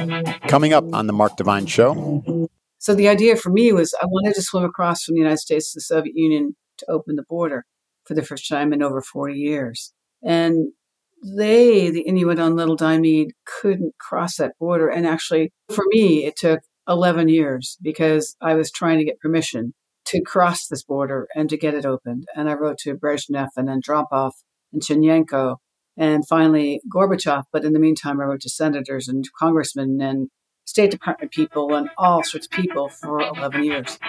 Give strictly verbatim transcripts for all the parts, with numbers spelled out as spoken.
Coming up on the Mark Divine Show. So the idea for me was I wanted to swim across from the United States to the Soviet Union to open the border for the first time in over forty years. And they, the Inuit on Little Diomede, couldn't cross that border. And actually, for me, it took eleven years because I was trying to get permission to cross this border and to get it opened. And I wrote to Brezhnev and Andropov and Chernenko and finally Gorbachev. But in the meantime, I wrote to senators and congressmen and State Department people and all sorts of people for eleven years.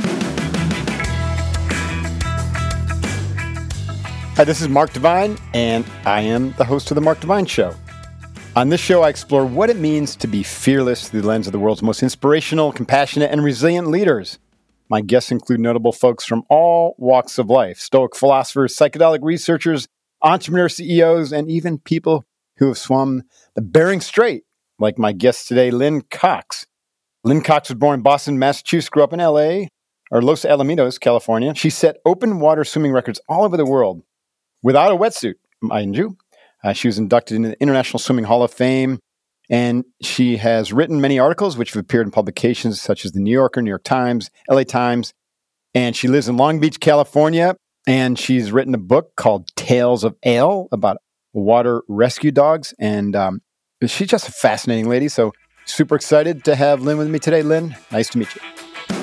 Hi, this is Mark Divine, and I am the host of The Mark Divine Show. On this show, I explore what it means to be fearless through the lens of the world's most inspirational, compassionate, and resilient leaders. My guests include notable folks from all walks of life, Stoic philosophers, psychedelic researchers, entrepreneur C E Os, and even people who have swum the Bering Strait, like my guest today, Lynn Cox. Lynn Cox was born in Boston, Massachusetts, grew up in L A, or Los Alamitos, California. She set open water swimming records all over the world without a wetsuit, mind you. Uh, she was inducted into the International Swimming Hall of Fame, and she has written many articles which have appeared in publications such as The New Yorker, New York Times, L A Times, and she lives in Long Beach, California, and she's written a book called Tales of Ale about water rescue dogs, and um, she's just a fascinating lady, so super excited to have Lynn with me today. Lynn, nice to meet you.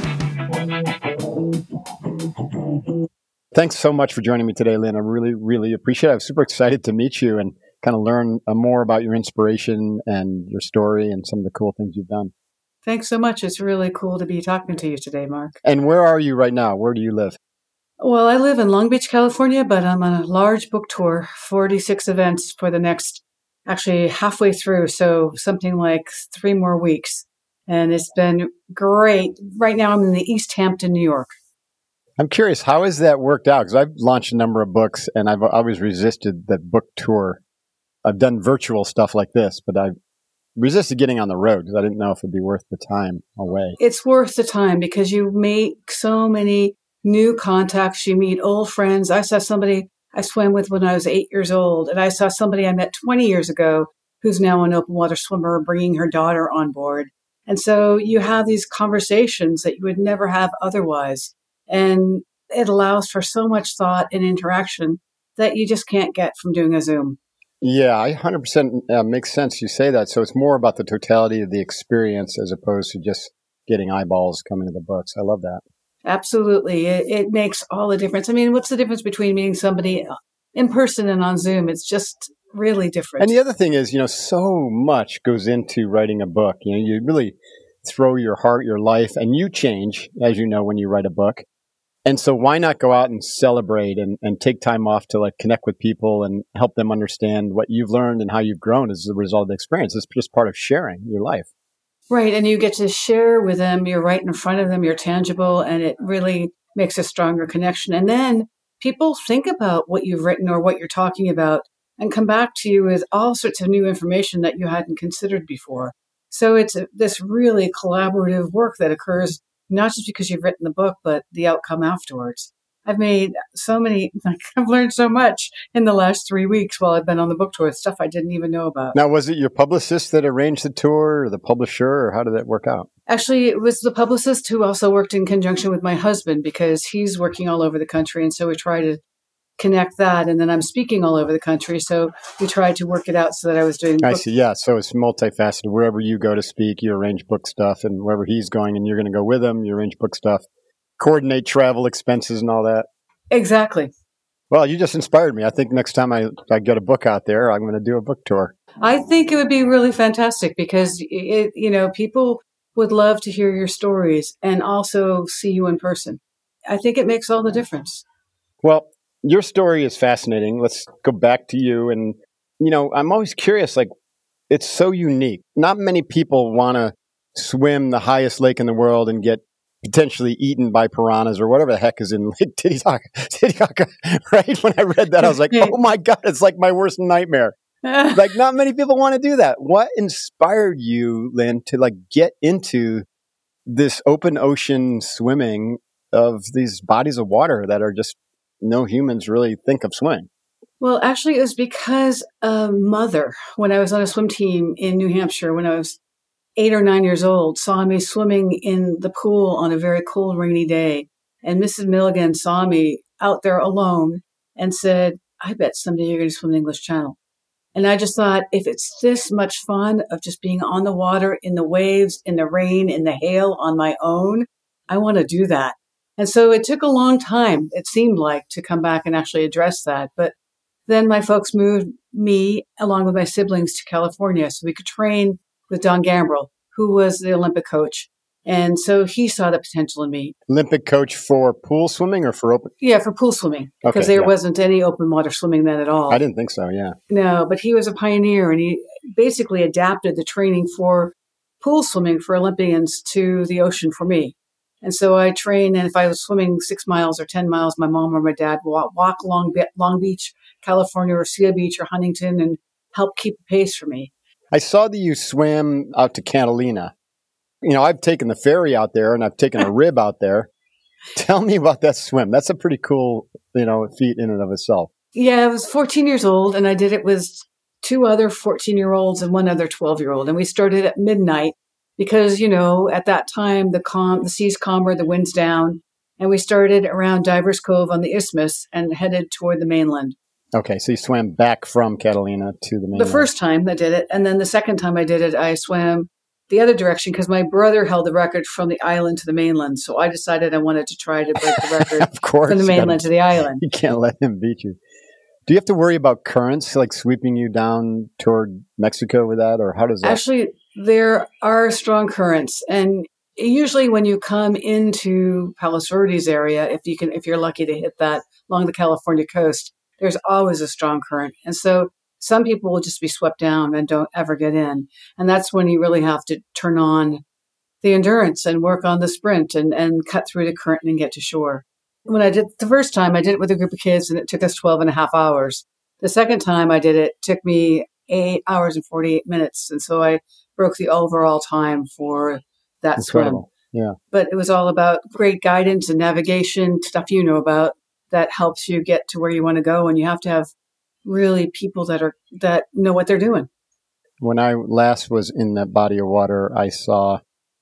Thanks so much for joining me today, Lynn. I really, really appreciate it. I'm super excited to meet you and kind of learn uh, more about your inspiration and your story and some of the cool things you've done. Thanks so much. It's really cool to be talking to you today, Mark. And where are you right now? Where do you live? Well, I live in Long Beach, California, but I'm on a large book tour, forty-six events for the next, actually halfway through, so something like three more weeks. And it's been great. Right now I'm in the East Hampton, New York. I'm curious, how has that worked out? Because I've launched a number of books, and I've always resisted that book tour. I've done virtual stuff like this, but I've resisted getting on the road because I didn't know if it'd be worth the time away. It's worth the time because you make so many new contacts. You meet old friends. I saw somebody I swam with when I was eight years old, and I saw somebody I met twenty years ago who's now an open water swimmer bringing her daughter on board. And so you have these conversations that you would never have otherwise. And it allows for so much thought and interaction that you just can't get from doing a Zoom. Yeah, I one hundred percent uh, makes sense you say that. So it's more about the totality of the experience as opposed to just getting eyeballs coming to the books. I love that. Absolutely. It, it makes all the difference. I mean, what's the difference between meeting somebody in person and on Zoom? It's just really different. And the other thing is, you know, so much goes into writing a book. You know, you really throw your heart, your life, and you change, as you know, when you write a book. And so why not go out and celebrate and, and take time off to like connect with people and help them understand what you've learned and how you've grown as a result of the experience. It's just part of sharing your life. Right. And you get to share with them. You're right in front of them. You're tangible. And it really makes a stronger connection. And then people think about what you've written or what you're talking about and come back to you with all sorts of new information that you hadn't considered before. So it's a, this really collaborative work that occurs not just because you've written the book, but the outcome afterwards. I've made so many, like, I've learned so much in the last three weeks while I've been on the book tour, stuff I didn't even know about. Now, was it your publicist that arranged the tour or the publisher, or how did that work out? Actually, it was the publicist who also worked in conjunction with my husband because he's working all over the country. And so we try to connect that. And then I'm speaking all over the country. So we tried to work it out so that I was doing. I book- see. Yeah. So it's multifaceted. Wherever you go to speak, you arrange book stuff, and wherever he's going and you're going to go with him, you arrange book stuff, coordinate travel expenses and all that. Exactly. Well, you just inspired me. I think next time I, I get a book out there, I'm going to do a book tour. I think it would be really fantastic because, it, you know, people would love to hear your stories and also see you in person. I think it makes all the difference. Well, your story is fascinating. Let's go back to you. And, you know, I'm always curious, like, it's so unique. Not many people want to swim the highest lake in the world and get potentially eaten by piranhas or whatever the heck is in Lake Titicaca. Titicaca, right? When I read that, I was like, oh my God, it's like my worst nightmare. Like, not many people want to do that. What inspired you, Lynn, to like get into this open ocean swimming of these bodies of water that are just no humans really think of swimming? Well, actually, it was because a mother, when I was on a swim team in New Hampshire, when I was eight or nine years old, saw me swimming in the pool on a very cold, rainy day. And Missus Milligan saw me out there alone and said, I bet someday you're going to swim the English Channel. And I just thought, if it's this much fun of just being on the water, in the waves, in the rain, in the hail on my own, I want to do that. And so it took a long time, it seemed like, to come back and actually address that. But then my folks moved me, along with my siblings, to California so we could train with Don Gambrell, who was the Olympic coach. And so he saw the potential in me. Olympic coach for pool swimming or for open? Yeah, for pool swimming, because Okay, there yeah. wasn't any open water swimming then at all. I didn't think so, yeah. No, but he was a pioneer, and he basically adapted the training for pool swimming for Olympians to the ocean for me. And so I trained, and if I was swimming six miles or ten miles, my mom or my dad would walk, walk along Long Beach, California, or Seal Beach or Huntington and help keep the pace for me. I saw that you swam out to Catalina. You know, I've taken the ferry out there and I've taken a rib out there. Tell me about that swim. That's a pretty cool, you know, feat in and of itself. Yeah, I was fourteen years old, and I did it with two other fourteen-year-olds and one other twelve-year-old. And we started at midnight because, you know, at that time, the calm, the sea's calmer, the wind's down. And we started around Divers Cove on the isthmus and headed toward the mainland. Okay, so you swam back from Catalina to the mainland. The first time I did it. And then the second time I did it, I swam the other direction because my brother held the record from the island to the mainland. So I decided I wanted to try to break the record of course, from the mainland to the island. You can't let him beat you. Do you have to worry about currents like sweeping you down toward Mexico with that, or how does that? Actually, there are strong currents, and usually when you come into Palos Verdes area, if you can, if you're lucky to hit that along the California coast, there's always a strong current, and so some people will just be swept down and don't ever get in, and that's when you really have to turn on the endurance and work on the sprint and and cut through the current and get to shore. When I did the first time, I did it with a group of kids, and it took us twelve and a half hours. The second time I did it, it took me eight hours and forty-eight minutes. And so I broke the overall time for that Incredible. swim. Yeah. But it was all about great guidance and navigation, stuff you know about, that helps you get to where you want to go. And you have to have really people that are that know what they're doing. When I last was in that body of water, I saw,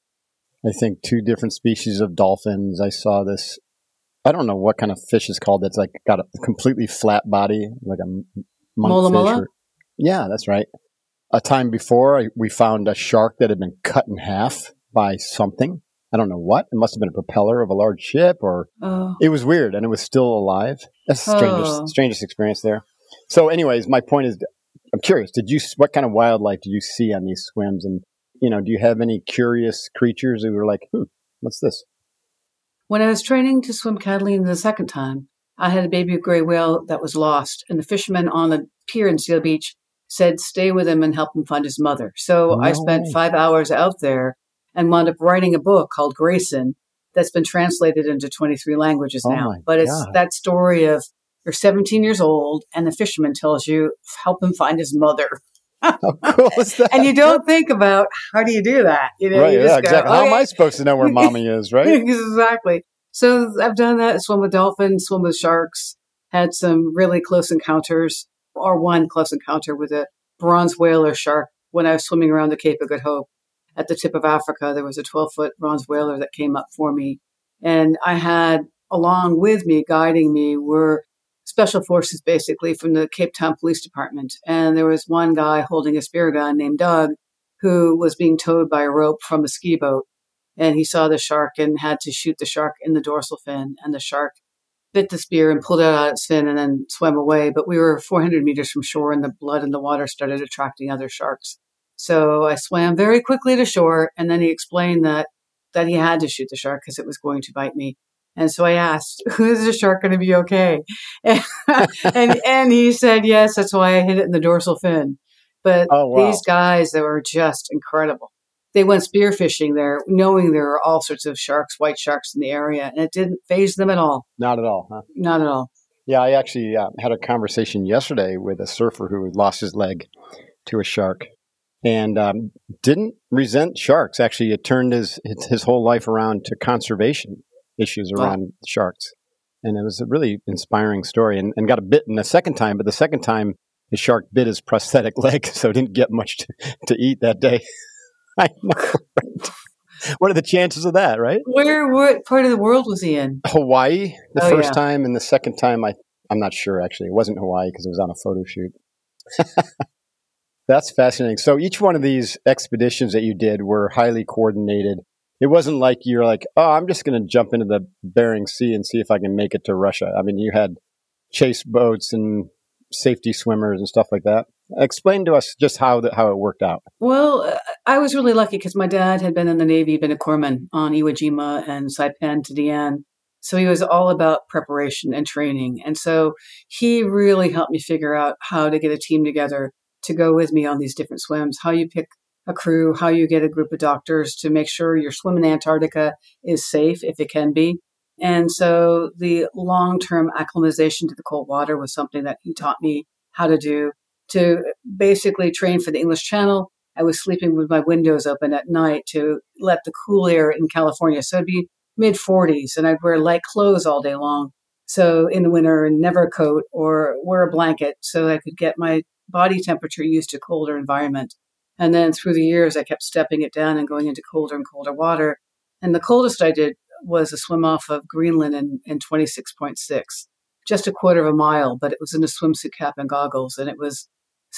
I think, two different species of dolphins. I saw this, I don't know what kind of fish is called. That's like got a completely flat body, like a Mola mola? Or, yeah, that's right. A time before, I, we found a shark that had been cut in half by something. I don't know what. It must have been a propeller of a large ship, or Oh. it was weird, and it was still alive. That's the strangest, Oh. strangest experience there. So, anyways, my point is, I'm curious. Did you? What kind of wildlife do you see on these swims? And you know, do you have any curious creatures who were like, "Hmm, what's this?" When I was training to swim Catalina the second time, I had a baby gray whale that was lost, and the fishermen on the pier in Seal Beach said, stay with him and help him find his mother. So No I spent way. five hours out there and wound up writing a book called Grayson that's been translated into twenty-three languages Oh now. my But it's God. that story of you're seventeen years old and the fisherman tells you, help him find his mother. How cool is that? And you don't think about, how do you do that? You know, right? you Yeah, just go, exactly. How am "Okay." I supposed to know where mommy is? Right? Exactly. So I've done that. Swum with dolphins, swum with sharks, had some really close encounters, or one close encounter with a bronze whaler shark when I was swimming around the Cape of Good Hope. At the tip of Africa, there was a twelve-foot bronze whaler that came up for me. And I had, along with me, guiding me, were special forces, basically, from the Cape Town Police Department. And there was one guy holding a spear gun named Doug who was being towed by a rope from a ski boat. And he saw the shark and had to shoot the shark in the dorsal fin. And the shark bit the spear and pulled it out of its fin and then swam away. But we were four hundred meters from shore, and the blood in the water started attracting other sharks. So I swam very quickly to shore, and then he explained that that he had to shoot the shark because it was going to bite me. And so I asked, is the shark going to be okay? And, and and he said, yes, that's why I hit it in the dorsal fin. But Oh, wow. these guys, they were just incredible. They went spearfishing there, knowing there were all sorts of sharks, white sharks in the area, and it didn't faze them at all. Not at all, huh? Not at all. Yeah, I actually uh, had a conversation yesterday with a surfer who had lost his leg to a shark, and um, didn't resent sharks. Actually, it turned his his whole life around to conservation issues around Wow. sharks, and it was a really inspiring story. And, and got a bitten the second time, but the second time the shark bit his prosthetic leg, so didn't get much to, to eat that day. I know. Right? What are the chances of that, right? Where, what part of the world was he in? Hawaii the Oh, first yeah. time, and the second time, I, I'm not sure, actually. It wasn't Hawaii because it was on a photo shoot. That's fascinating. So each one of these expeditions that you did were highly coordinated. It wasn't like you're like, oh, I'm just going to jump into the Bering Sea and see if I can make it to Russia. I mean, you had chase boats and safety swimmers and stuff like that. Explain to us just how the, how it worked out. Well, uh, I was really lucky because my dad had been in the Navy, been a corpsman on Iwo Jima and Saipan to Dian. So he was all about preparation and training. And so he really helped me figure out how to get a team together to go with me on these different swims, how you pick a crew, how you get a group of doctors to make sure your swim in Antarctica is safe if it can be. And so the long-term acclimatization to the cold water was something that he taught me how to do. To basically train for the English Channel, I was sleeping with my windows open at night to let the cool air in California. So it'd be mid forties, and I'd wear light clothes all day long. So in the winter, and never a coat or wear a blanket so I could get my body temperature used to colder environment. And then through the years, I kept stepping it down and going into colder and colder water. And the coldest I did was a swim off of Greenland in, in twenty-six point six, just a quarter of a mile, but it was in a swimsuit cap and goggles, and it was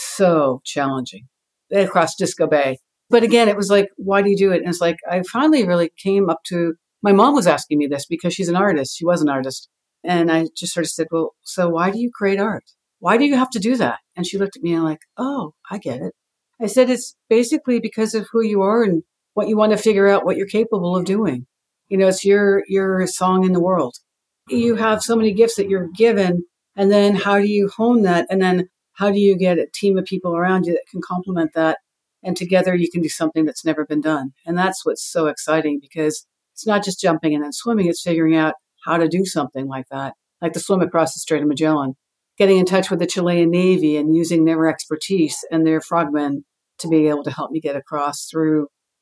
so challenging across Disco Bay. But again, it was like, why do you do it? And it's like, I finally really came up to, my mom was asking me this because she's an artist. She was an artist. And I just sort of said, well, so why do you create art? Why do you have to do that? And she looked at me and like, oh, I get it. I said, it's basically because of who you are and what you want to figure out what you're capable of doing. You know, it's your, your song in the world. You have so many gifts that you're given. And then how do you hone that? And then how do you get a team of people around you that can complement that? And together you can do something that's never been done. And that's what's so exciting because it's not just jumping in and swimming. It's figuring out how to do something like that, like the swim across the Strait of Magellan, getting in touch with the Chilean Navy and using their expertise and their frogmen to be able to help me get across through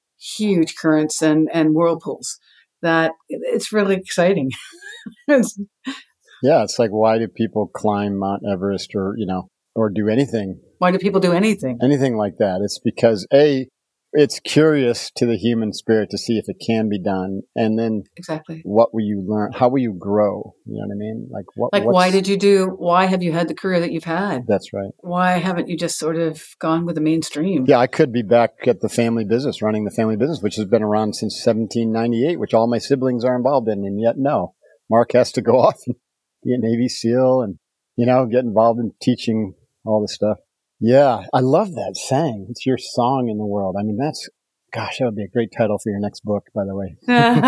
huge currents and, and whirlpools. That it's really exciting. it's, Yeah, it's like, why do people climb Mount Everest or, you know, or do anything? Why do people do anything? Anything like that. It's because, A, it's curious to the human spirit to see if it can be done. And then exactly, what will you learn? How will you grow? You know what I mean? Like, what? Like, why did you do, why have you had the career that you've had? That's right. Why haven't you just sort of gone with the mainstream? Yeah, I could be back at the family business, running the family business, which has been around since seventeen ninety-eight, which all my siblings are involved in. And yet, no, Mark has to go off and be a Navy SEAL and, you know, get involved in teaching all this stuff. Yeah, I love that saying. It's your song in the world. I mean, that's, gosh, that would be a great title for your next book, by the way.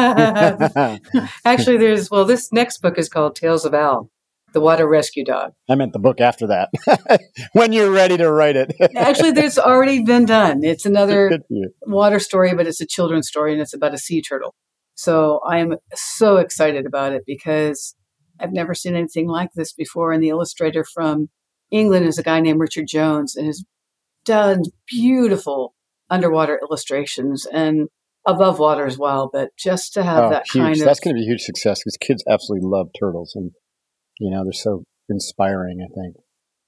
Actually, there's, well, this next book is called Tales of Al, the Water Rescue Dog. I meant the book after that, when you're ready to write it. Actually, there's already been done. It's another water story, but it's a children's story, and it's about a sea turtle. So I am so excited about it because I've never seen anything like this before. And the illustrator from England is a guy named Richard Jones and has done beautiful underwater illustrations and above water as well. But just to have oh, that huge. kind of... That's going to be a huge success because kids absolutely love turtles. And, you know, they're so inspiring, I think.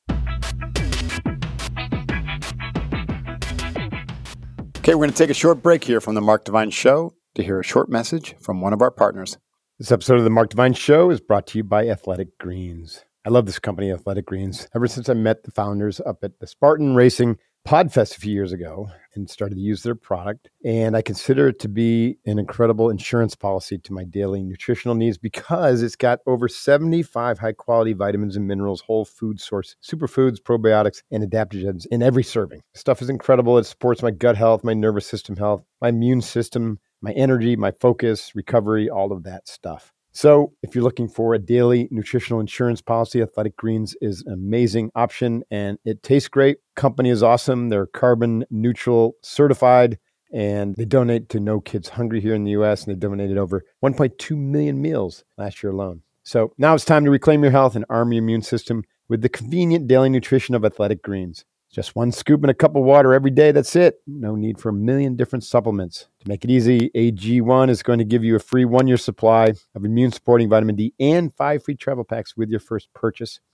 Okay, we're going to take a short break here from the Mark Divine Show to hear a short message from one of our partners. This episode of the Mark Divine Show is brought to you by Athletic Greens. I love this company, Athletic Greens. Ever since I met the founders up at the Spartan Racing Podfest a few years ago and started to use their product, and I consider it to be an incredible insurance policy to my daily nutritional needs because it's got over seventy-five high-quality vitamins and minerals, whole food source, superfoods, probiotics, and adaptogens in every serving. Stuff is incredible. It supports my gut health, my nervous system health, my immune system, my energy, my focus, recovery, all of that stuff. So if you're looking for a daily nutritional insurance policy, Athletic Greens is an amazing option and it tastes great. Company is awesome. They're carbon neutral certified and they donate to No Kids Hungry here in the U S and they donated over one point two million meals last year alone. So now it's time to reclaim your health and arm your immune system with the convenient daily nutrition of Athletic Greens. Just one scoop in a cup of water every day. That's it. No need for a million different supplements. To make it easy, A G one is going to give you a free one-year supply of immune-supporting vitamin D and five free travel packs with your first purchase.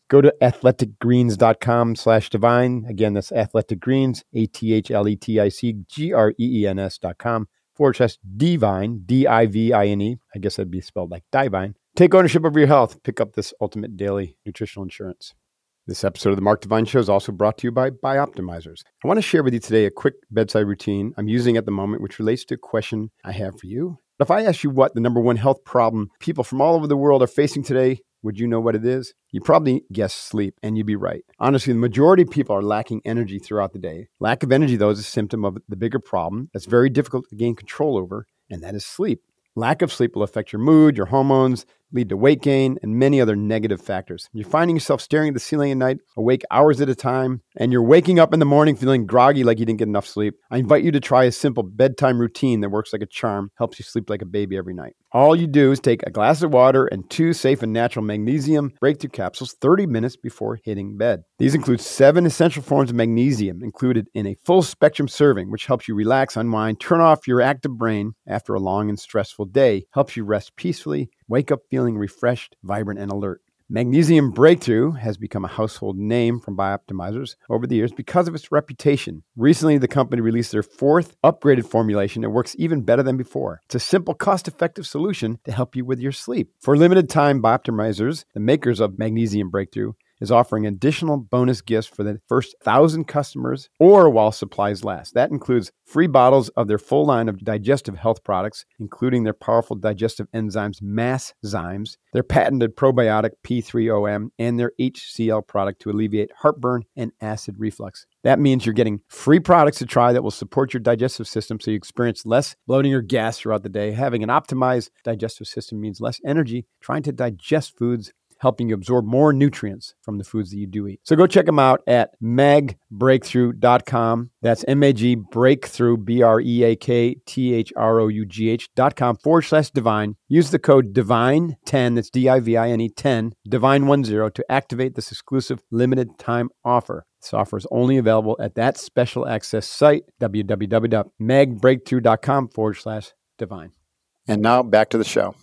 Go to athleticgreens.com slash divine. Again, that's athleticgreens, A T H L E T I C G R E E N S dot com forward slash divine, D I V I N E. I guess that'd be spelled like divine. Take ownership over your health. Pick up this ultimate daily nutritional insurance. This episode of the Mark Divine Show is also brought to you by Bioptimizers. I want to share with you today a quick bedside routine I'm using at the moment, which relates to a question I have for you. If I ask you what the number one health problem people from all over the world are facing today, would you know what it is? You probably guess sleep, and you'd be right. Honestly, the majority of people are lacking energy throughout the day. Lack of energy, though, is a symptom of the bigger problem that's very difficult to gain control over, and that is sleep. Lack of sleep will affect your mood, your hormones, lead to weight gain, and many other negative factors. You're finding yourself staring at the ceiling at night, awake hours at a time, and you're waking up in the morning feeling groggy like you didn't get enough sleep. I invite you to try a simple bedtime routine that works like a charm, helps you sleep like a baby every night. All you do is take a glass of water and two safe and natural magnesium breakthrough capsules thirty minutes before hitting bed. These include seven essential forms of magnesium included in a full spectrum serving, which helps you relax, unwind, turn off your active brain after a long and stressful day, helps you rest peacefully, wake up feeling refreshed, vibrant, and alert. Magnesium Breakthrough has become a household name from Bioptimizers over the years because of its reputation. Recently, the company released their fourth upgraded formulation that works even better than before. It's a simple, cost-effective solution to help you with your sleep. For a limited time, Bioptimizers, the makers of Magnesium Breakthrough, is offering additional bonus gifts for the first thousand customers or while supplies last. That includes free bottles of their full line of digestive health products, including their powerful digestive enzymes, Masszymes, their patented probiotic P three O M, and their H C L product to alleviate heartburn and acid reflux. That means you're getting free products to try that will support your digestive system so you experience less bloating or gas throughout the day. Having an optimized digestive system means less energy trying to digest foods, helping you absorb more nutrients from the foods that you do eat. So go check them out at mag breakthrough dot com. That's M A G breakthrough, B R E A K T H R O U G H dot com forward slash divine. Use the code divine ten, that's D I V I N E ten, divine ten, to activate this exclusive limited time offer. This offer is only available at that special access site, w w w dot mag breakthrough dot com forward slash divine. And now back to the show.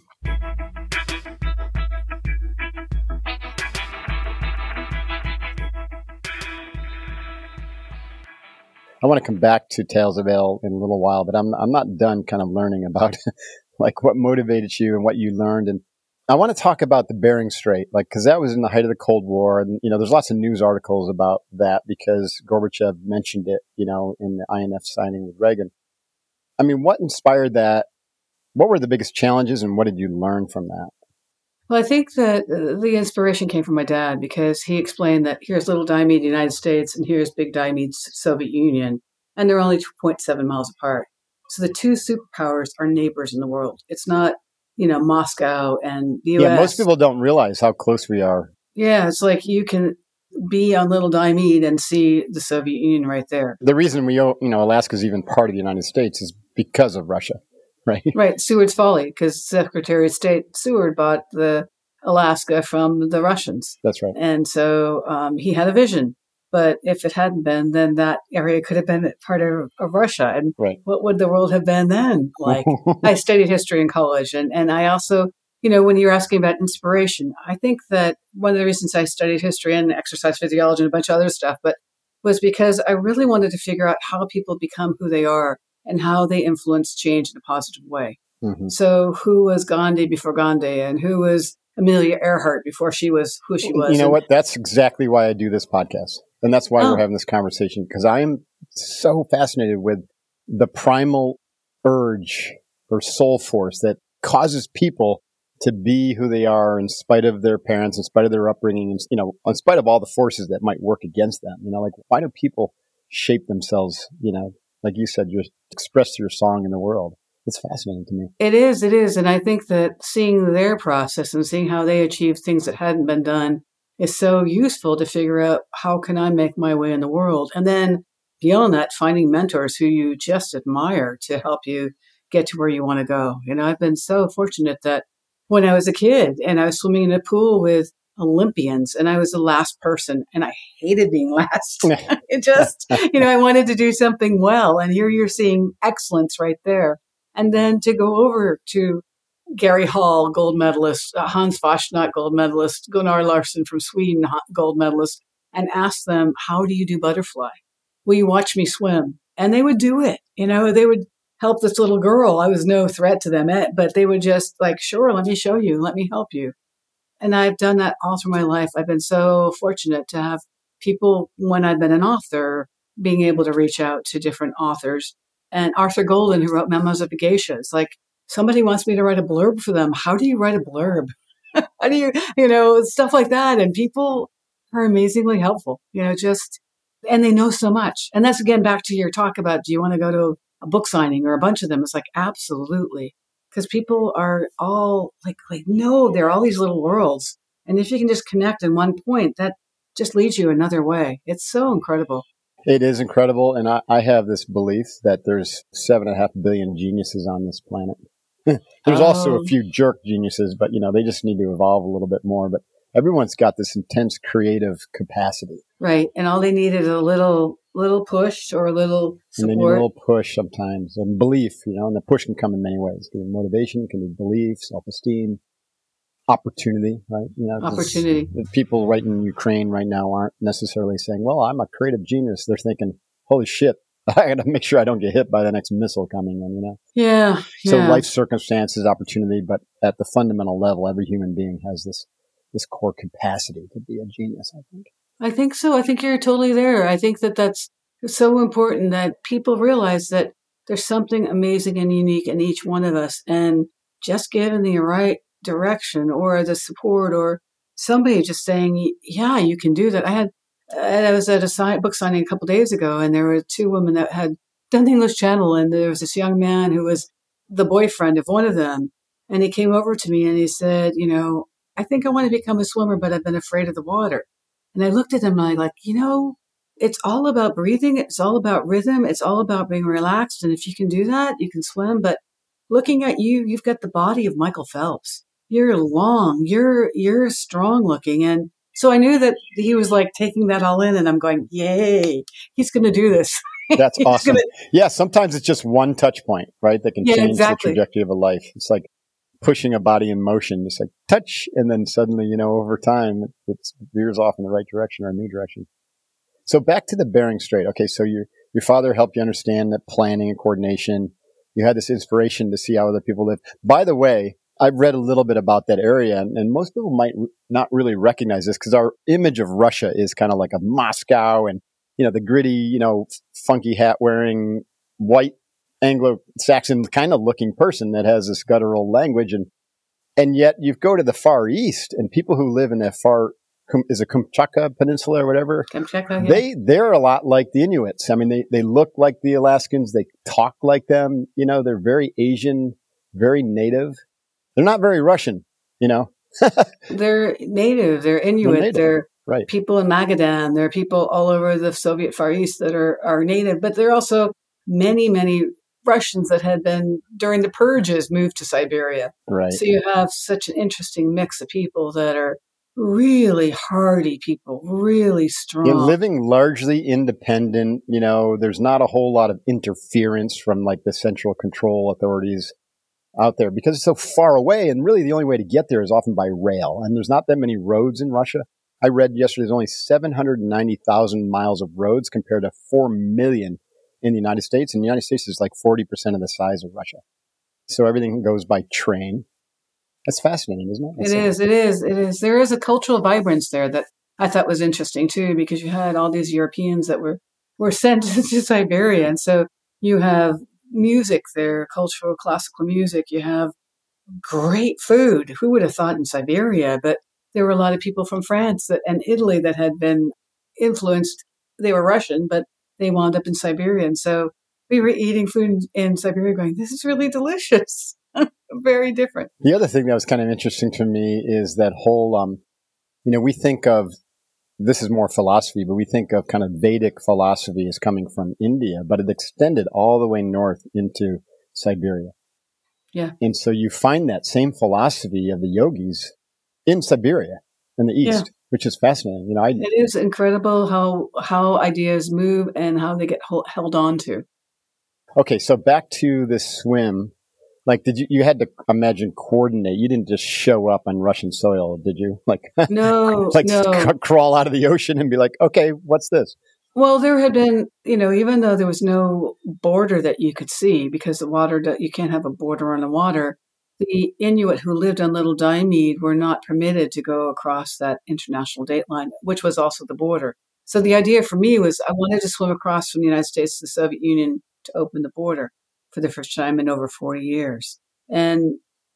I want to come back to Tales of Ale in a little while, but I'm I'm not done kind of learning about like what motivated you and what you learned. And I want to talk about the Bering Strait, like, because that was in the height of the Cold War. And, you know, there's lots of news articles about that because Gorbachev mentioned it, you know, in the I N F signing with Reagan. I mean, what inspired that? What were the biggest challenges and what did you learn from that? Well, I think that the inspiration came from my dad because he explained that here's Little Diomede, United States, and here's Big Diomede, Soviet Union, and they're only two point seven miles apart. So the two superpowers are neighbors in the world. It's not, you know, Moscow and the U S. Yeah, most people don't realize how close we are. Yeah, it's like you can be on Little Diomede and see the Soviet Union right there. The reason we, you know, Alaska is even part of the United States is because of Russia. Right. Right. Seward's folly, because Secretary of State Seward bought the Alaska from the Russians. That's right. And so um, he had a vision. But if it hadn't been, then that area could have been part of, of Russia. And right. What would the world have been then? Like, I studied history in college. And, and I also, you know, when you're asking about inspiration, I think that one of the reasons I studied history and exercise physiology and a bunch of other stuff, but was because I really wanted to figure out how people become who they are and how they influence change in a positive way. Mm-hmm. So who was Gandhi before Gandhi and who was Amelia Earhart before she was who she was? You know and, what? That's exactly why I do this podcast. And that's why oh. we're having this conversation, because I am so fascinated with the primal urge or soul force that causes people to be who they are in spite of their parents, in spite of their upbringing, and, you know, in spite of all the forces that might work against them. You know, like, why do people shape themselves, you know, like you said, just express your song in the world? It's fascinating to me. It is, it is. And I think that seeing their process and seeing how they achieved things that hadn't been done is so useful to figure out how can I make my way in the world? And then beyond that, finding mentors who you just admire to help you get to where you want to go. You know, I've been so fortunate that when I was a kid and I was swimming in a pool with Olympians and I was the last person and I hated being last. It just, you know, I wanted to do something well. And here you're seeing excellence right there. And then to go over to Gary Hall, gold medalist, uh, Hans Fastnacht, gold medalist, Gunnar Larsson from Sweden, gold medalist, and ask them, how do you do butterfly? Will you watch me swim? And they would do it. You know, they would help this little girl. I was no threat to them, but they would just like, sure, let me show you, let me help you. And I've done that all through my life. I've been so fortunate to have people, when I've been an author, being able to reach out to different authors. And Arthur Golden, who wrote Memoirs of a Geisha, it's like, somebody wants me to write a blurb for them. How do you write a blurb? How do you, you know, stuff like that. And people are amazingly helpful, you know, just, and they know so much. And that's, again, back to your talk about, do you want to go to a book signing or a bunch of them? It's like, absolutely. Because people are all like, like, no, there are all these little worlds. And if you can just connect in one point, that just leads you another way. It's so incredible. It is incredible. And I, I have this belief that there's seven and a half billion geniuses on this planet. There's oh. also a few jerk geniuses, but, you know, they just need to evolve a little bit more. But everyone's got this intense creative capacity. Right. And all they need is a little little push or a little support. And they need a little push sometimes, and belief, you know, and the push can come in many ways. It can be motivation, it can be belief, self-esteem, opportunity, right? You know, opportunity. People right in Ukraine right now aren't necessarily saying, well, I'm a creative genius. They're thinking, holy shit, I got to make sure I don't get hit by the next missile coming in, you know? Yeah, yeah. So life circumstances, opportunity, but at the fundamental level, every human being has this this core capacity to be a genius, I think. I think so. I think you're totally there. I think that that's so important that people realize that there's something amazing and unique in each one of us. And just given the right direction or the support or somebody just saying, yeah, you can do that. I had, I was at a sign, book signing a couple of days ago, and there were two women that had done the English Channel. And there was this young man who was the boyfriend of one of them. And he came over to me and he said, you know, I think I want to become a swimmer, but I've been afraid of the water. And I looked at him and I like, you know, it's all about breathing. It's all about rhythm. It's all about being relaxed. And if you can do that, you can swim. But looking at you, you've got the body of Michael Phelps. You're long. You're, you're strong looking. And so I knew that he was like taking that all in, and I'm going, yay, he's going to do this. That's awesome. Gonna... Yeah. Sometimes it's just one touch point, right? That can yeah, change exactly. the trajectory of a life. It's like pushing a body in motion, just like touch, and then suddenly, you know, over time, it veers off in the right direction or a new direction. So back to the Bering Strait. Okay, so your your father helped you understand that planning and coordination. You had this inspiration to see how other people live. By the way, I've read a little bit about that area, and, and most people might not really recognize this because our image of Russia is kind of like a Moscow and, you know, the gritty, you know, funky hat wearing white Anglo-Saxon kind of looking person that has this guttural language. And and yet you go to the Far East, and people who live in that far, is it Kamchatka Peninsula or whatever? Kamchatka, yeah. They, they're a lot like the Inuits. I mean, they, they look like the Alaskans. They talk like them. You know, they're very Asian, very native. They're not very Russian, you know. They're native. They're Inuit. They're, native. They're right. People in Magadan. There are people all over the Soviet Far East that are, are native. But there are also many, many Russians that had been, during the purges, moved to Siberia. Right. So you have such an interesting mix of people that are really hardy people, really strong. You're living largely independent. You know, there's not a whole lot of interference from like the central control authorities out there because it's so far away. And really the only way to get there is often by rail. And there's not that many roads in Russia. I read yesterday there's only seven hundred ninety thousand miles of roads compared to four million in the United States. And the United States is like forty percent of the size of Russia. So everything goes by train. That's fascinating, isn't it? That's it is. It is. It is. There is a cultural vibrance there that I thought was interesting too, because you had all these Europeans that were, were sent to Siberia. And so you have music there, cultural classical music. You have great food. Who would have thought in Siberia? But there were a lot of people from France that, and Italy that had been influenced. They were Russian, but they wound up in Siberia. And so we were eating food in Siberia going, this is really delicious. Very different. The other thing that was kind of interesting to me is that whole, um, you know, we think of, this is more philosophy, but we think of kind of Vedic philosophy as coming from India, but it extended all the way north into Siberia. Yeah. And so you find that same philosophy of the yogis in Siberia, in the East, yeah. which is fascinating. You know, I, it is incredible how, how ideas move and how they get hold, held on to. Okay. So back to the swim. Like, did you, you had to imagine coordinate. You didn't just show up on Russian soil, did you? Like, No, like no. c- crawl out of the ocean and be like, okay, what's this? Well, there had been, you know, even though there was no border that you could see because the water, do- you can't have a border on the water, the Inuit who lived on Little Diomede were not permitted to go across that international date line, which was also the border. So the idea for me was I wanted to swim across from the United States to the Soviet Union to open the border for the first time in over forty years. And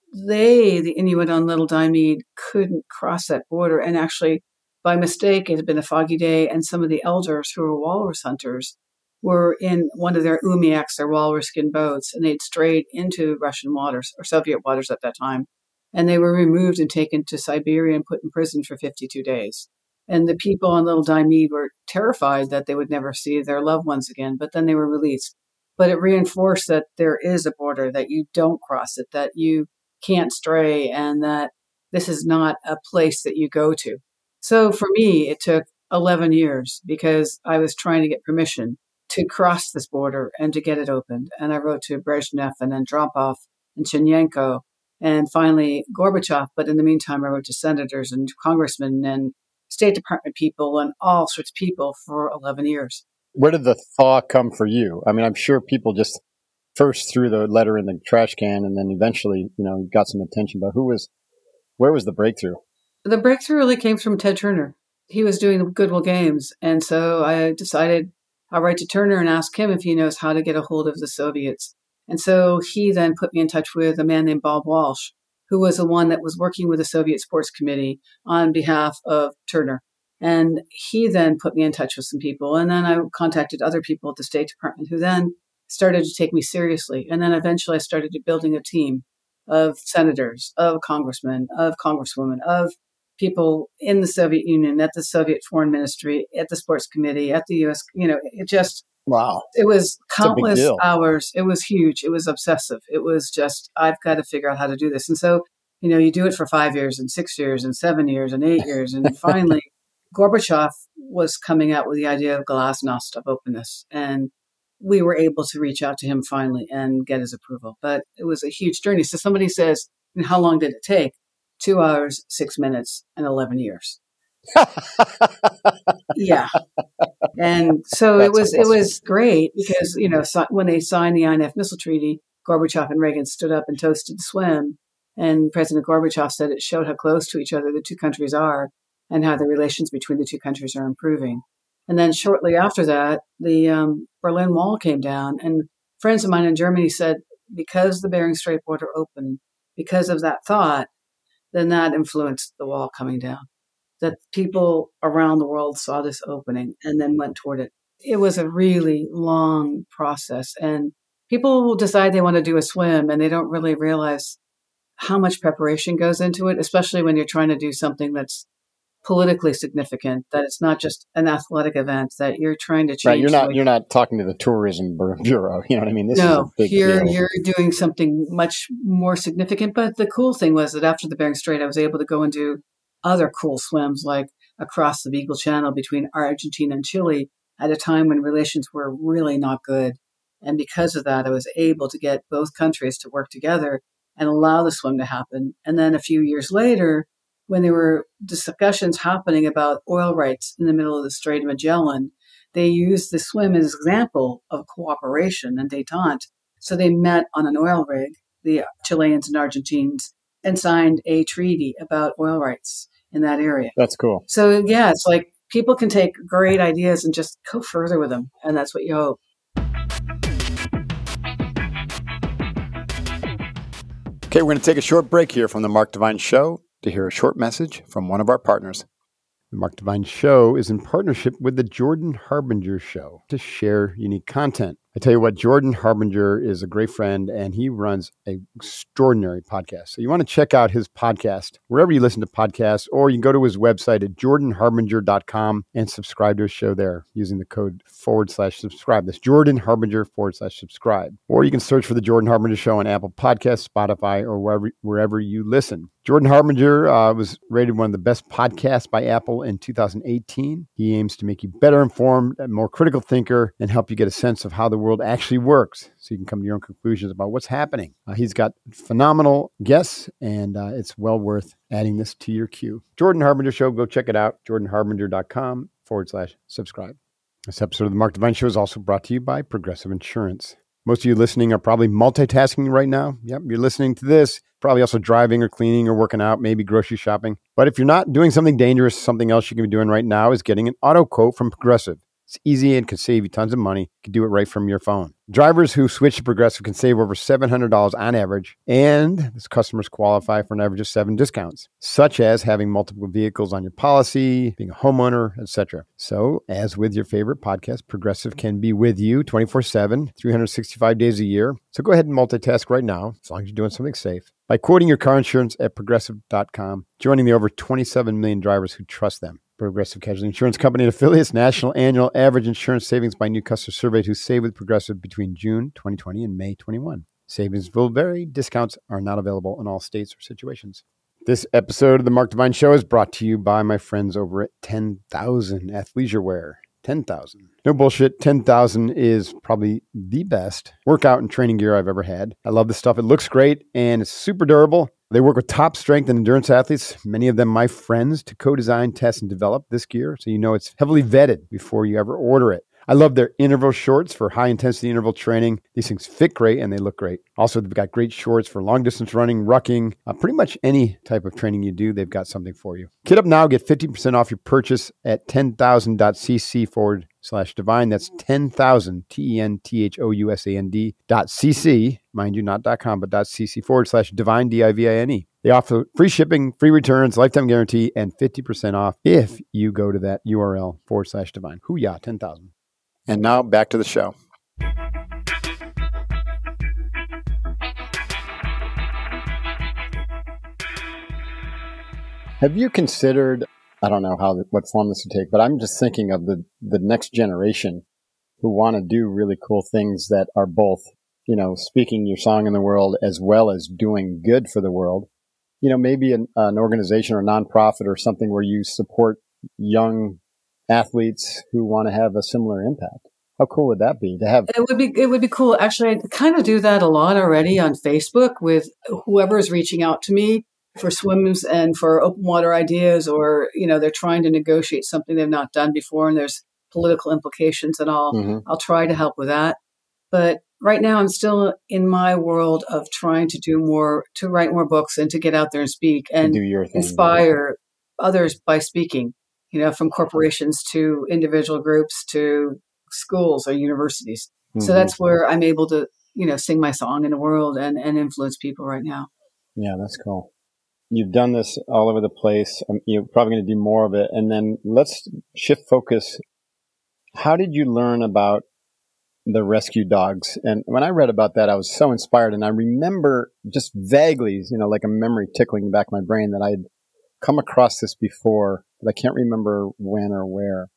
they, the Inuit on Little Diomede, couldn't cross that border. And actually, by mistake, it had been a foggy day, and some of the elders who were walrus hunters were in one of their umiaks, their walrus skin boats, and they'd strayed into Russian waters, or Soviet waters at that time. And they were removed and taken to Siberia and put in prison for fifty-two days. And the people on Little Diomede were terrified that they would never see their loved ones again, but then they were released. But it reinforced that there is a border, that you don't cross it, that you can't stray, and that this is not a place that you go to. So for me, it took eleven years because I was trying to get permission to cross this border and to get it opened. And I wrote to Brezhnev and then Andropov and Chernenko and finally Gorbachev. But in the meantime, I wrote to senators and congressmen and State Department people and all sorts of people for eleven years. Where did the thaw come for you? I mean, I'm sure people just first threw the letter in the trash can and then eventually, you know, got some attention. But who was, where was the breakthrough? The breakthrough really came from Ted Turner. He was doing the Goodwill Games. And so I decided I'll write to Turner and ask him if he knows how to get a hold of the Soviets. And so he then put me in touch with a man named Bob Walsh, who was the one that was working with the Soviet Sports Committee on behalf of Turner. And he then put me in touch with some people. And then I contacted other people at the State Department who then started to take me seriously. And then eventually I started building a team of senators, of congressmen, of congresswomen, of people in the Soviet Union, at the Soviet Foreign Ministry, at the Sports Committee, at the U S, you know, it just, wow. It was countless hours. It was huge. It was obsessive. It was just, I've got to figure out how to do this. And so, you know, you do it for five years and six years and seven years and eight years. And finally, Gorbachev was coming out with the idea of glasnost, of openness. And we were able to reach out to him finally and get his approval. But it was a huge journey. So somebody says, how long did it take? Two hours, six minutes, and eleven years. Yeah. And so That's it was awesome. It was great because, you know, so when they signed the I N F Missile Treaty, Gorbachev and Reagan stood up and toasted the swim. And President Gorbachev said it showed how close to each other the two countries are and how the relations between the two countries are improving. And then shortly after that, the um, Berlin Wall came down. And friends of mine in Germany said, because the Bering Strait border opened, because of that thought, then that influenced the wall coming down. That people around the world saw this opening and then went toward it. It was a really long process. And people will decide they want to do a swim and they don't really realize how much preparation goes into it, especially when you're trying to do something that's politically significant, that it's not just an athletic event, that you're trying to change. Right, you're not like, you're not talking to the tourism bureau, you know what I mean? This no, is a big you're deal. you're doing something much more significant. But the cool thing was that after the Bering Strait, I was able to go and do other cool swims, like across the Beagle Channel between Argentina and Chile at a time when relations were really not good. And because of that, I was able to get both countries to work together and allow the swim to happen. And then a few years later, when there were discussions happening about oil rights in the middle of the Strait of Magellan, they used the swim as an example of cooperation and détente. So they met on an oil rig, the Chileans and Argentines, and signed a treaty about oil rights in that area. That's cool. So, yeah, it's like people can take great ideas and just go further with them. And that's what you hope. Okay, we're going to take a short break here from the Mark Divine Show to hear a short message from one of our partners. The Mark Divine Show is in partnership with the Jordan Harbinger Show to share unique content. I tell you what, Jordan Harbinger is a great friend, and he runs an extraordinary podcast. So you want to check out his podcast wherever you listen to podcasts, or you can go to his website at jordan harbinger dot com and subscribe to his show there using the code forward slash subscribe. That's Jordan Harbinger forward slash subscribe. Or you can search for the Jordan Harbinger Show on Apple Podcasts, Spotify, or wherever, wherever you listen. Jordan Harbinger uh, was rated one of the best podcasts by Apple in two thousand eighteen. He aims to make you better informed, a more critical thinker, and help you get a sense of how the world actually works, so you can come to your own conclusions about what's happening. Uh, he's got phenomenal guests, and uh, it's well worth adding this to your queue. Jordan Harbinger Show, go check it out, jordanharbinger.com forward slash subscribe. This episode of the Mark Divine Show is also brought to you by Progressive Insurance. Most of you listening are probably multitasking right now. Yep, you're listening to this, probably also driving or cleaning or working out, maybe grocery shopping. But if you're not doing something dangerous, something else you can be doing right now is getting an auto quote from Progressive. It's easy and can save you tons of money. You can do it right from your phone. Drivers who switch to Progressive can save over seven hundred dollars on average, and these customers qualify for an average of seven discounts, such as having multiple vehicles on your policy, being a homeowner, et cetera. So, as with your favorite podcast, Progressive can be with you twenty-four seven, three hundred sixty-five days a year. So go ahead and multitask right now, as long as you're doing something safe, by quoting your car insurance at progressive dot com, joining the over twenty-seven million drivers who trust them. Progressive Casualty Insurance Company and affiliates. National annual average insurance savings by new customers surveyed who save with Progressive between June twenty twenty and May twenty-one. Savings will vary. Discounts are not available in all states or situations. This episode of the Mark Divine Show is brought to you by my friends over at ten thousand Athleisure Wear. ten thousand. No bullshit. ten thousand is probably the best workout and training gear I've ever had. I love this stuff. It looks great and it's super durable. They work with top strength and endurance athletes, many of them my friends, to co-design, test, and develop this gear, so you know it's heavily vetted before you ever order it. I love their interval shorts for high-intensity interval training. These things fit great, and they look great. Also, they've got great shorts for long-distance running, rucking, uh, pretty much any type of training you do, they've got something for you. Kit up now, get fifty percent off your purchase at ten thousand dot c c forward slash divine. That's ten thousand, T E N T H O U S A N D dot cc, mind you, not .com, but .cc forward slash divine, D I V I N E. They offer free shipping, free returns, lifetime guarantee, and fifty percent off if you go to that U R L forward slash divine. Hoo-yah, ten thousand. And now back to the show. Have you considered, I don't know how what form this would take, but I'm just thinking of the, the next generation who want to do really cool things that are both, you know, speaking your song in the world as well as doing good for the world. You know, maybe an, an organization or a nonprofit or something where you support young athletes who want to have a similar impact. How cool would that be to have? It would be, it would be cool. Actually, I kind of do that a lot already on Facebook with whoever is reaching out to me for swims and for open water ideas, or, you know, they're trying to negotiate something they've not done before and there's political implications and all. Mm-hmm. I'll try to help with that. But right now I'm still in my world of trying to do more, to write more books and to get out there and speak and do your thing, inspire right? others by speaking, you know, from corporations to individual groups to schools or universities. Mm-hmm. So that's where I'm able to, you know, sing my song in the world and, and influence people right now. Yeah, that's cool. You've done this all over the place. Um, you're probably going to do more of it. And then let's shift focus. How did you learn about the rescue dogs? And when I read about that, I was so inspired. And I remember just vaguely, you know, like a memory tickling in the back of my brain that I had come across this before, but I can't remember when or where.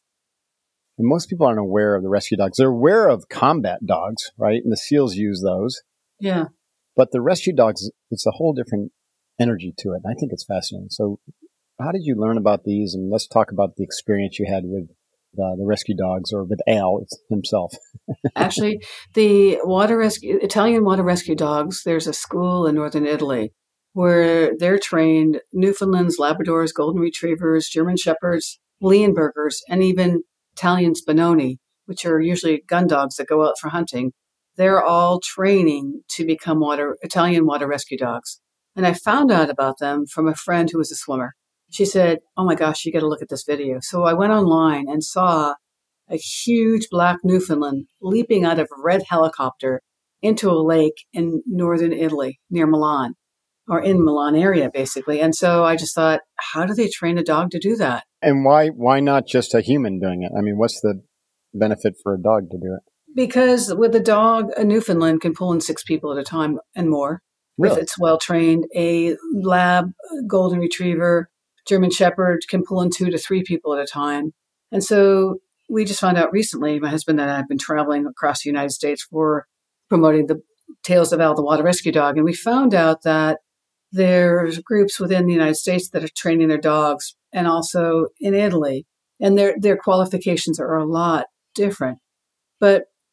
And most people aren't aware of the rescue dogs. They're aware of combat dogs, right? And the SEALs use those. Yeah. But the rescue dogs, it's a whole different energy to it. And I think it's fascinating. So how did you learn about these? And let's talk about the experience you had with uh, the rescue dogs, or with Al himself. Actually, the water rescue, Italian water rescue dogs, there's a school in northern Italy where they're trained Newfoundlands, Labradors, Golden Retrievers, German Shepherds, Leonbergers, and even Italian Spinoni, which are usually gun dogs that go out for hunting. They're all training to become water Italian water rescue dogs. And I found out about them from a friend who was a swimmer. She said, oh my gosh, you got to look at this video. So I went online and saw a huge black Newfoundland leaping out of a red helicopter into a lake in northern Italy near Milan, or in Milan area, basically. And so I just thought, how do they train a dog to do that? And why why not just a human doing it? I mean, what's the benefit for a dog to do it? Because with a dog, a Newfoundland can pull in six people at a time and more. Really? If it's well trained. A lab, Golden Retriever, German Shepherd can pull in two to three people at a time. And so we just found out recently, my husband and I have been traveling across the United States for promoting the Tales of Al, the water rescue dog. And we found out that there's groups within the United States that are training their dogs, and also in Italy. And their their qualifications are a lot different. But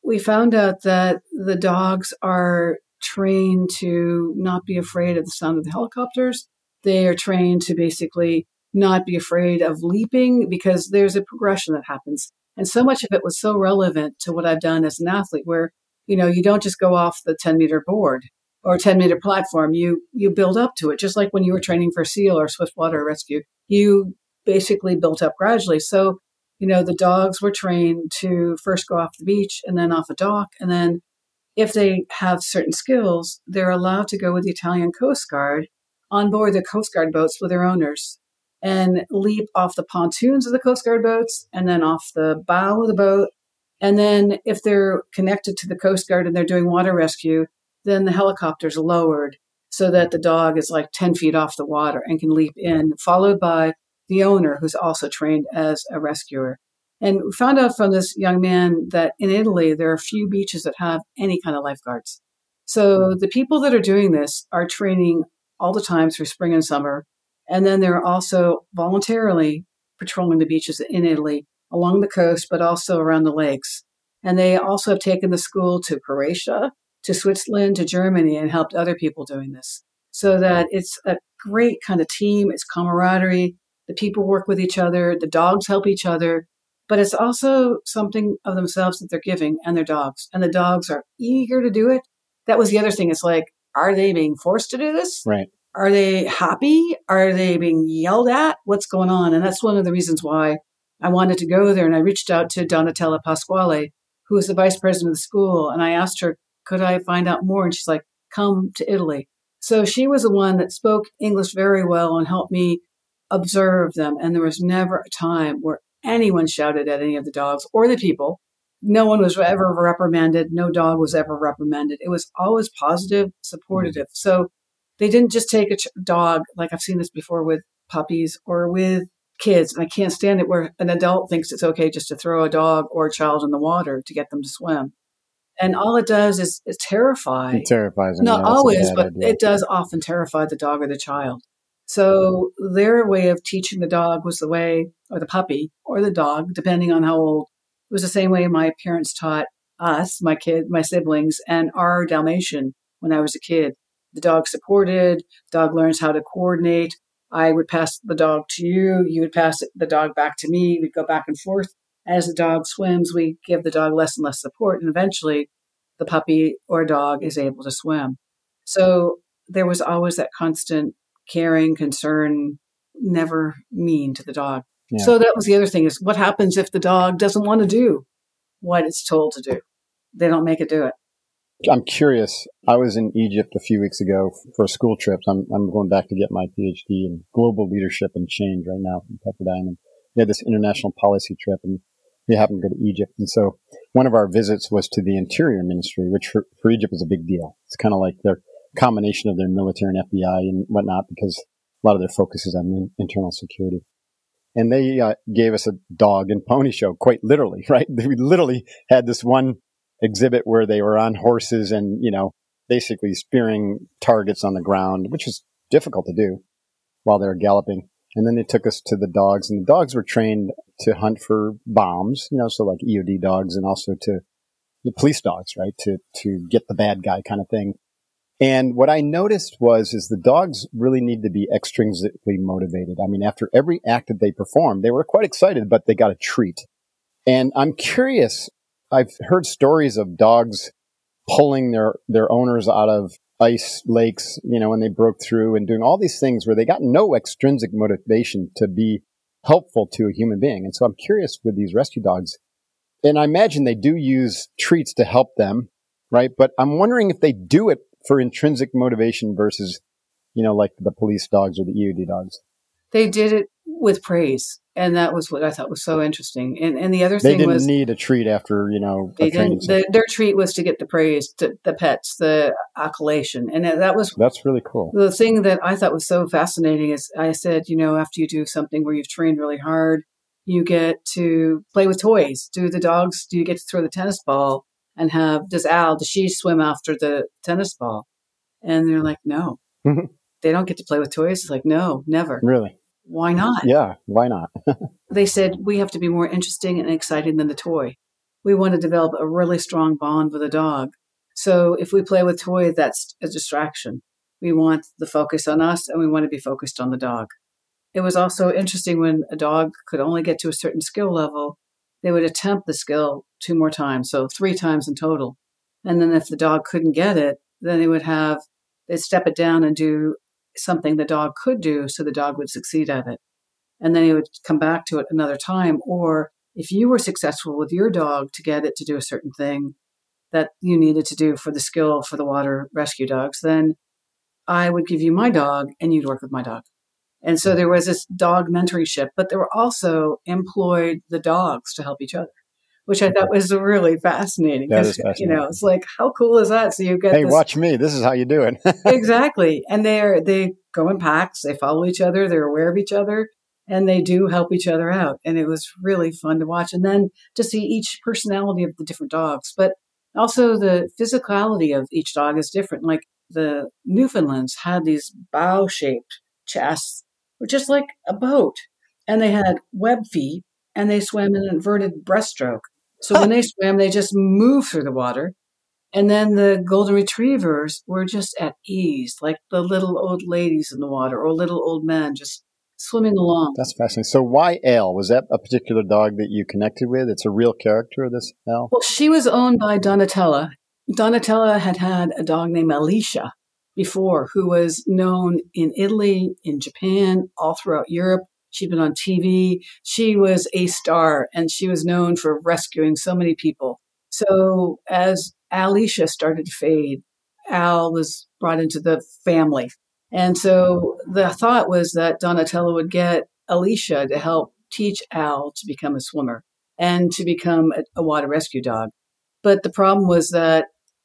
we found out that the dogs are trained to not be afraid of the sound of the helicopters. They are trained to basically not be afraid of leaping because there's a progression that happens. And so much of it was so relevant to what I've done as an athlete where, you know, you don't just go off the ten meter board or ten meter platform. You, you build up to it. Just like when you were training for SEAL or swiftwater rescue, you basically built up gradually. So, you know, the dogs were trained to first go off the beach and then off a dock. And then if they have certain skills, they're allowed to go with the Italian Coast Guard on board the Coast Guard boats with their owners and leap off the pontoons of the Coast Guard boats and then off the bow of the boat. And then if they're connected to the Coast Guard and they're doing water rescue, then the helicopter's lowered so that the dog is like ten feet off the water and can leap in, followed by the owner who's also trained as a rescuer. And we found out from this young man that in Italy, there are few beaches that have any kind of lifeguards. So the people that are doing this are training all the time through spring and summer. And then they're also voluntarily patrolling the beaches in Italy along the coast, but also around the lakes. And they also have taken the school to Croatia, to Switzerland, to Germany, and helped other people doing this. So that it's a great kind of team. It's camaraderie. The people work with each other. The dogs help each other. But it's also something of themselves that they're giving and their dogs. And the dogs are eager to do it. That was the other thing. It's like, are they being forced to do this? Right. Are they happy? Are they being yelled at? What's going on? And that's one of the reasons why I wanted to go there. And I reached out to Donatella Pasquale, who is the vice president of the school. And I asked her, could I find out more? And she's like, come to Italy. So she was the one that spoke English very well and helped me observe them. And there was never a time where anyone shouted at any of the dogs or the people. No one was ever reprimanded. No dog was ever reprimanded. It was always positive, supportive. So they didn't just take a ch- dog, like I've seen this before with puppies or with kids. And I can't stand it where an adult thinks it's okay just to throw a dog or a child in the water to get them to swim. And all it does is, is terrify. It terrifies them. Not Yeah, always, but idea. it does often terrify the dog or the child. So their way of teaching the dog was the way, or the puppy, or the dog, depending on how old. It was the same way my parents taught us, my kid, my siblings, and our Dalmatian when I was a kid. The dog supported, the dog learns how to coordinate. I would pass the dog to you, you would pass the dog back to me, we'd go back and forth. As the dog swims, we give the dog less and less support, and eventually the puppy or dog is able to swim. So there was always that constant caring, concern, never mean to the dog. Yeah. So that was the other thing is what happens if the dog doesn't want to do what it's told to do? They don't make it do it. I'm curious. I was in Egypt a few weeks ago for a school trip. I'm, I'm going back to get my PhD in global leadership and change right now from Pepperdine. And we had this international policy trip and we happened to go to Egypt. And so one of our visits was to the Interior Ministry, which for, for Egypt is a big deal. It's kind of like their combination of their military and F B I and whatnot, because a lot of their focus is on in, internal security. And they uh, gave us a dog and pony show, quite literally, right? We literally had this one exhibit where they were on horses and, you know, basically spearing targets on the ground, which is difficult to do while they were galloping. And then they took us to the dogs, and the dogs were trained to hunt for bombs, you know, so like E O D dogs, and also to the police dogs, right, to to get the bad guy kind of thing. And what I noticed was, is the dogs really need to be extrinsically motivated. I mean, after every act that they performed, they were quite excited, but they got a treat. And I'm curious, I've heard stories of dogs pulling their, their owners out of ice lakes, you know, when they broke through, and doing all these things where they got no extrinsic motivation to be helpful to a human being. And so I'm curious with these rescue dogs, and I imagine they do use treats to help them, right? But I'm wondering if they do it for intrinsic motivation versus, you know, like the police dogs or the E O D dogs. They did it with praise. And that was what I thought was so interesting. And and the other they thing didn't was... They didn't need a treat after, you know, they didn't. The, their treat was to get the praise, to, the pets, the accolation. And that was... That's really cool. The thing that I thought was so fascinating is I said, you know, after you do something where you've trained really hard, you get to play with toys. Do the dogs, do you get to throw the tennis ball and have, does Al, does she swim after the tennis ball? And they're like, no. They don't get to play with toys. It's like, no, never. Really? Why not? Yeah, why not? They said, we have to be more interesting and exciting than the toy. we want to develop a really strong bond with a dog. So if we play with toys, that's a distraction. We want the focus on us and we want to be focused on the dog. It was also interesting when a dog could only get to a certain skill level, they would attempt the skill two more times, so three times in total. And then if the dog couldn't get it, then they would have, they'd step it down and do something the dog could do so the dog would succeed at it. And then he would come back to it another time. Or if you were successful with your dog to get it to do a certain thing that you needed to do for the skill for the water rescue dogs, then I would give you my dog and you'd work with my dog. And so there was this dog mentorship, but there were also employed the dogs to help each other, which I thought was really fascinating. That is fascinating. You know, it's like, how cool is that? So you get hey, this... watch me. This is how you do it. Exactly. And they're, they go in packs, they follow each other, they're aware of each other, and they do help each other out. And it was really fun to watch. And then to see each personality of the different dogs, but also the physicality of each dog is different. Like the Newfoundlands had these bow-shaped chests, were just like a boat. And they had web feet, and they swam in an inverted breaststroke. So when they swam, they just moved through the water. And then the golden retrievers were just at ease, like the little old ladies in the water or little old men just swimming along. That's fascinating. So why Ale? Was that a particular dog that you connected with? It's a real character, this Ale? Well, she was owned by Donatella. Donatella had had a dog named Alicia before, who was known in Italy, in Japan, all throughout Europe. She'd been on T V. She was a star, and she was known for rescuing so many people. So as Alicia started to fade, Al was brought into the family. And so the thought was that Donatella would get Alicia to help teach Al to become a swimmer and to become a, a water rescue dog. But the problem was that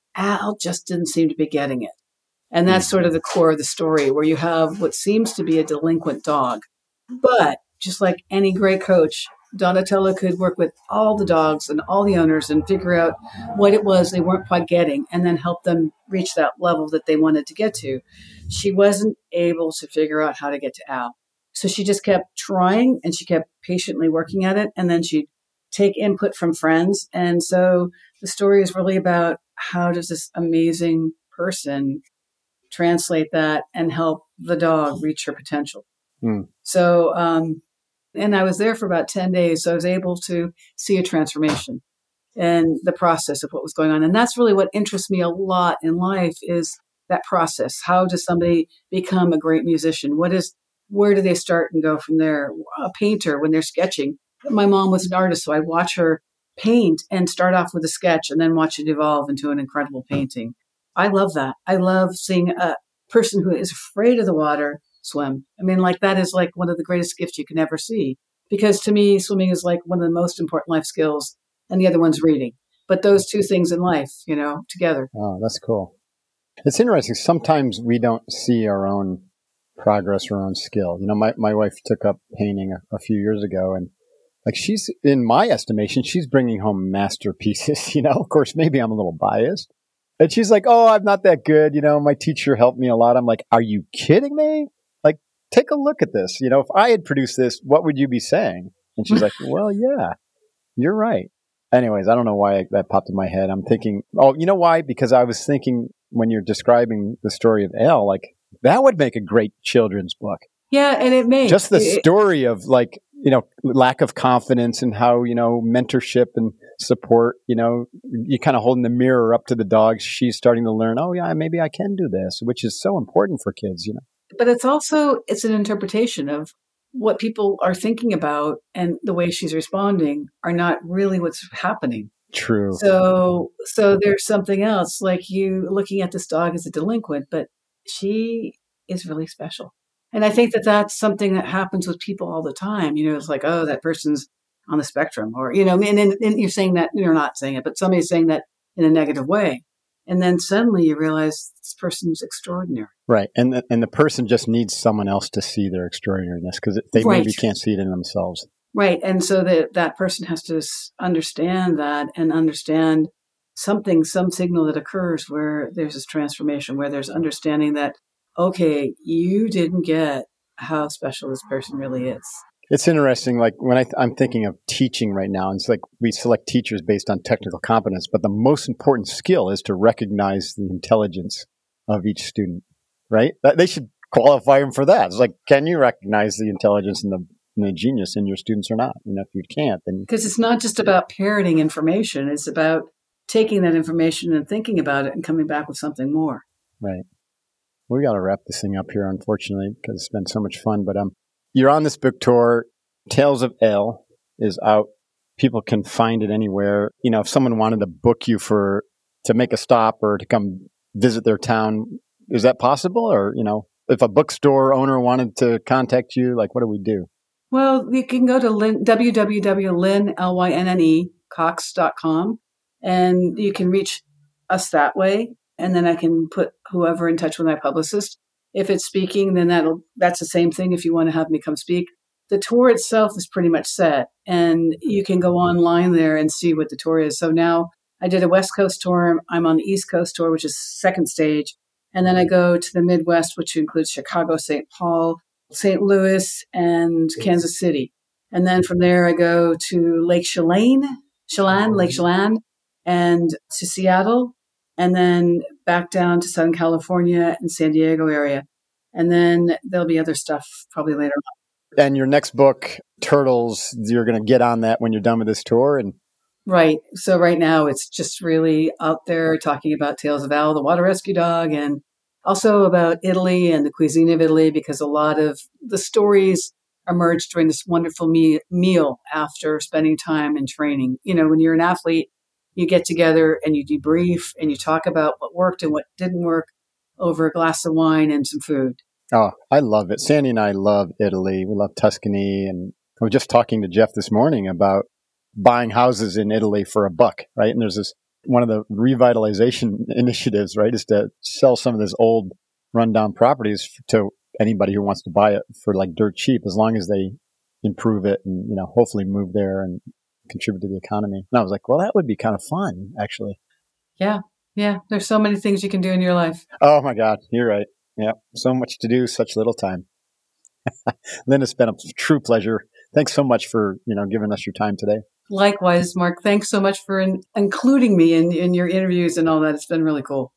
Al just didn't seem to be getting it. And that's sort of the core of the story, where you have what seems to be a delinquent dog. But just like any great coach, Donatella could work with all the dogs and all the owners and figure out what it was they weren't quite getting and then help them reach that level that they wanted to get to. She wasn't able to figure out how to get to Al. So she just kept trying, and she kept patiently working at it. And then she'd take input from friends. And so the story is really about how does this amazing person translate that and help the dog reach her potential. Mm. So, um, and I was there for about ten days, so I was able to see a transformation and the process of what was going on. And that's really what interests me a lot in life, is that process. How does somebody become a great musician? What is, where do they start and go from there? A painter, when they're sketching. My mom was an artist, so I'd watch her paint and start off with a sketch and then watch it evolve into an incredible painting. I love that. I love seeing a person who is afraid of the water swim. I mean, like, that is like one of the greatest gifts you can ever see. Because to me, swimming is like one of the most important life skills, and the other one's reading. But those two things in life, you know, together. Oh, that's cool. It's interesting. Sometimes we don't see our own progress or our own skill. You know, my, my wife took up painting a, a few years ago, and like, she's, in my estimation, she's bringing home masterpieces. You know, of course, maybe I'm a little biased. And she's like, oh, I'm not that good. You know, my teacher helped me a lot. I'm like, are you kidding me? Like, take a look at this. You know, if I had produced this, what would you be saying? And she's like, well, yeah, you're right. Anyways, I don't know why that popped in my head. I'm thinking, oh, you know why? Because I was thinking, when you're describing the story of Elle, like, that would make a great children's book. Yeah, and it may. Just the it, story of, like, you know, lack of confidence and how, you know, mentorship and support, you know, you kind of holding the mirror up to the dog. She's starting to learn, oh, yeah, maybe I can do this, which is so important for kids, you know. But it's also, it's an interpretation of what people are thinking about, and the way she's responding are not really what's happening. True. So, so there's something else, like you looking at this dog as a delinquent, but she is really special. And I think that that's something that happens with people all the time. You know, it's like, oh, that person's on the spectrum, or, you know, and, and, and you're saying that, you're not saying it, but somebody's saying that in a negative way. And then suddenly you realize this person's extraordinary. Right. And the, and the person just needs someone else to see their extraordinariness, because they right. maybe can't see it in themselves. Right. And so that that person has to understand that, and understand something, some signal that occurs where there's this transformation, where there's understanding that, okay, you didn't get how special this person really is. It's interesting. Like when I th- I'm thinking of teaching right now, it's like we select teachers based on technical competence, but the most important skill is to recognize the intelligence of each student, right? That, they should qualify them for that. It's like, can you recognize the intelligence and the, and the genius in your students or not? And if you can't, then... Because it's not just about parroting information. It's about taking that information and thinking about it and coming back with something more. Right. We got to wrap this thing up here, unfortunately, because it's been so much fun. But um, you're on this book tour. Tales of El is out. People can find it anywhere. You know, if someone wanted to book you for to make a stop or to come visit their town, is that possible? Or, you know, if a bookstore owner wanted to contact you, like, what do we do? Well, you can go to Lynn, w w w dot lynn, L Y N N E, cox dot com, and you can reach us that way. And then I can put whoever in touch with my publicist. If it's speaking, then that'll that's the same thing if you want to have me come speak. The tour itself is pretty much set, and you can go online there and see what the tour is. So now I did a West Coast tour. I'm on the East Coast tour, which is second stage. And then I go to the Midwest, which includes Chicago, Saint Paul, Saint Louis, and Kansas City. And then from there, I go to Lake Chelan, Chelan, Lake Chelan, and to Seattle, and then back down to Southern California and San Diego area. And then there'll be other stuff probably later on. And your next book, Turtles, you're going to get on that when you're done with this tour? And Right. So right now it's just really out there talking about Tales of El, the water rescue dog, and also about Italy and the cuisine of Italy, because a lot of the stories emerged during this wonderful me- meal after spending time in training. You know, when you're an athlete, you get together and you debrief and you talk about what worked and what didn't work over a glass of wine and some food. Oh, I love it. Sandy and I love Italy. We love Tuscany. And I was just talking to Jeff this morning about buying houses in Italy for a buck, right? And there's this, one of the revitalization initiatives, right, is to sell some of this old rundown properties to anybody who wants to buy it for like dirt cheap, as long as they improve it and, you know, hopefully move there and contribute to the economy. And I was like, well, that would be kind of fun, actually. Yeah. Yeah. There's so many things you can do in your life. Oh my God. You're right. Yeah. So much to do, such little time. Lynn, it's been a true pleasure. Thanks so much for, you know, giving us your time today. Likewise, Mark. Thanks so much for in, including me in, in your interviews and all that. It's been really cool.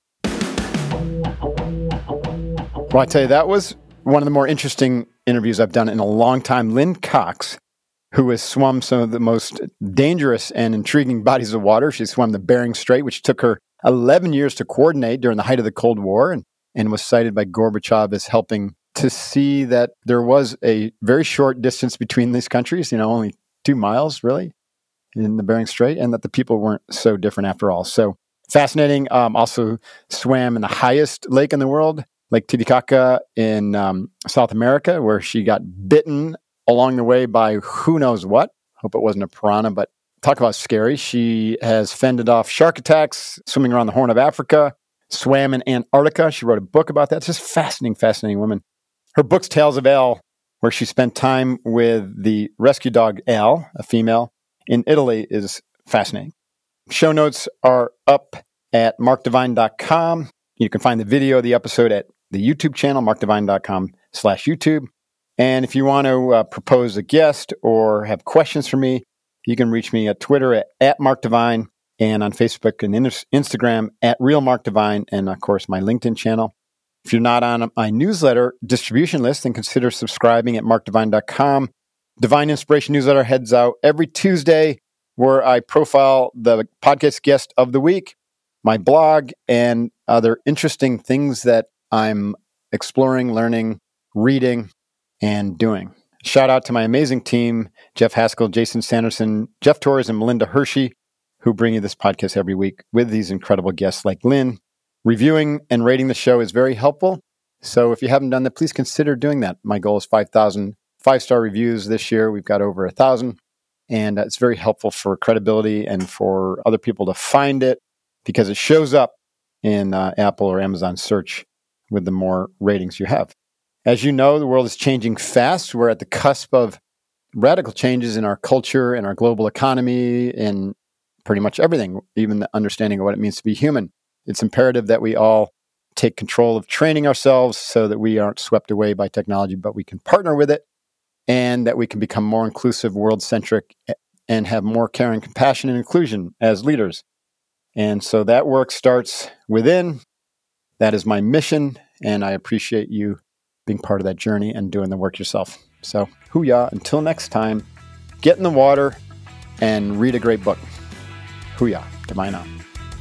Well, I tell you, that was one of the more interesting interviews I've done in a long time. Lynn Cox, who has swum some of the most dangerous and intriguing bodies of water. She swam the Bering Strait, which took her eleven years to coordinate during the height of the Cold War, and, and was cited by Gorbachev as helping to see that there was a very short distance between these countries, you know, only two miles, really, in the Bering Strait, and that the people weren't so different after all. So fascinating. Um, also swam in the highest lake in the world, Lake Titicaca in um, South America, where she got bitten along the way by who knows what. Hope it wasn't a piranha, but talk about scary. She has fended off shark attacks, swimming around the Horn of Africa, swam in Antarctica. She wrote a book about that. It's just fascinating, fascinating woman. Her book's Tales of El, where she spent time with the rescue dog El, a female, in Italy, is fascinating. Show notes are up at mark divine dot com. You can find the video of the episode at the YouTube channel, mark divine dot com slash YouTube. And if you want to uh, propose a guest or have questions for me, you can reach me at Twitter at, at markdivine, and on Facebook and in- Instagram at realmarkdivine, and of course my LinkedIn channel. If you're not on my newsletter distribution list, then consider subscribing at mark divine dot com. Divine Inspiration newsletter heads out every Tuesday, where I profile the podcast guest of the week, my blog, and other interesting things that I'm exploring, learning, reading, and doing. Shout out to my amazing team, Jeff Haskell, Jason Sanderson, Jeff Torres, and Melinda Hershey, who bring you this podcast every week with these incredible guests like Lynn. Reviewing and rating the show is very helpful. So if you haven't done that, please consider doing that. My goal is five thousand five-star reviews this year. We've got over one thousand. And it's very helpful for credibility and for other people to find it, because it shows up in uh, Apple or Amazon search with the more ratings you have. As you know, the world is changing fast. We're at the cusp of radical changes in our culture and our global economy and pretty much everything, even the understanding of what it means to be human. It's imperative that we all take control of training ourselves so that we aren't swept away by technology, but we can partner with it and that we can become more inclusive, world-centric, and have more caring, compassion, and inclusion as leaders. And so that work starts within. That is my mission, and I appreciate you being part of that journey and doing the work yourself. So, hoo-yah, until next time, get in the water and read a great book. Hoo-yah, Divine out.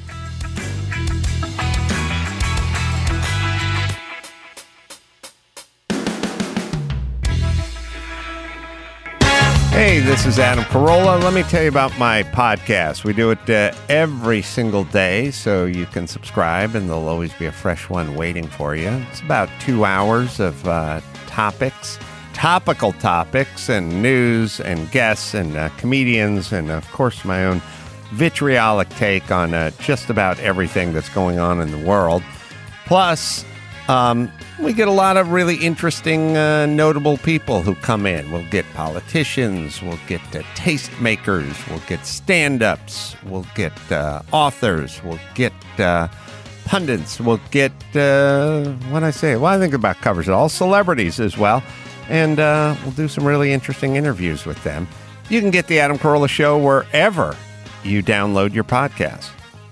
Hey, this is Adam Carolla. Let me tell you about my podcast. We do it uh, every single day, so you can subscribe, and there'll always be a fresh one waiting for you. It's about two hours of uh, topics, topical topics, and news, and guests, and uh, comedians, and, of course, my own vitriolic take on uh, just about everything that's going on in the world. Plus, um, we get a lot of really interesting, uh, notable people who come in. We'll get politicians, we'll get uh, tastemakers, we'll get stand-ups, we'll get uh, authors, we'll get uh, pundits, we'll get, uh, what did I say? Well, I think about covers it all, celebrities as well. And uh, we'll do some really interesting interviews with them. You can get The Adam Carolla Show wherever you download your podcast.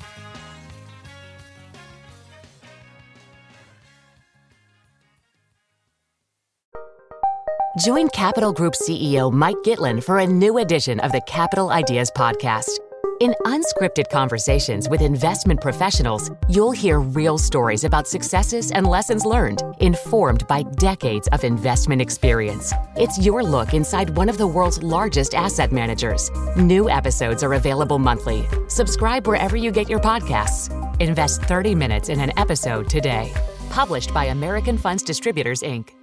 Join Capital Group C E O Mike Gitlin for a new edition of the Capital Ideas Podcast. In unscripted conversations with investment professionals, you'll hear real stories about successes and lessons learned, informed by decades of investment experience. It's your look inside one of the world's largest asset managers. New episodes are available monthly. Subscribe wherever you get your podcasts. Invest thirty minutes in an episode today. Published by American Funds Distributors, Incorporated